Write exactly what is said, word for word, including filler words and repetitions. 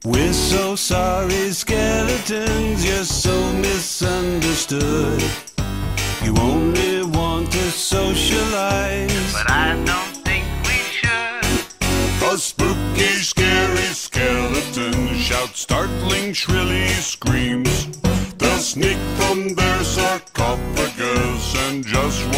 We're so sorry, skeletons, you're so misunderstood. You only want to socialize, but I don't think we should. A spooky, scary skeleton shouts startling, shrilly screams. They'll sneak from their sarcophagus and just